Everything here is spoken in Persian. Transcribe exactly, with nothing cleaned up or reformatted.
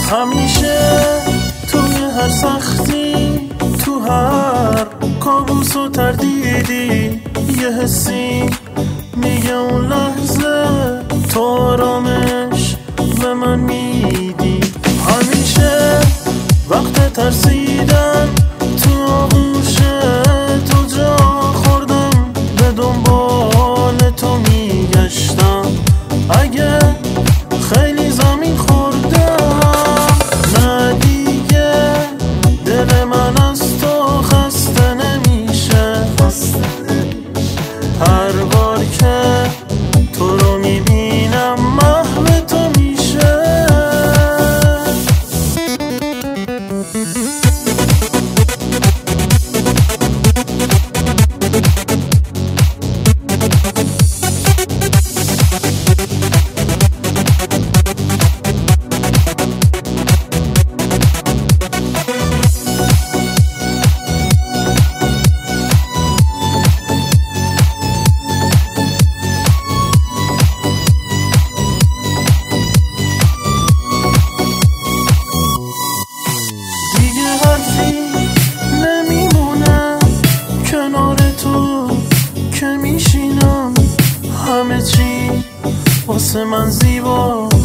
همیشه توی هر سختی، تو هر کابوس و تردیدی، یه حسی میگه اون لحظه تو آرامش به من میدی. همیشه وقت ترسیدن تو آغوش تو جا خوردم، به دنبال تو میگشتم. اگه خیلی زمین خوردم، نه دیگه دل من از تو خسته نمیشه. هر بار که تو رو میبینم محو تو میشه. نمیمونم کنار تو که میشینم، همه چی واسه من زیبا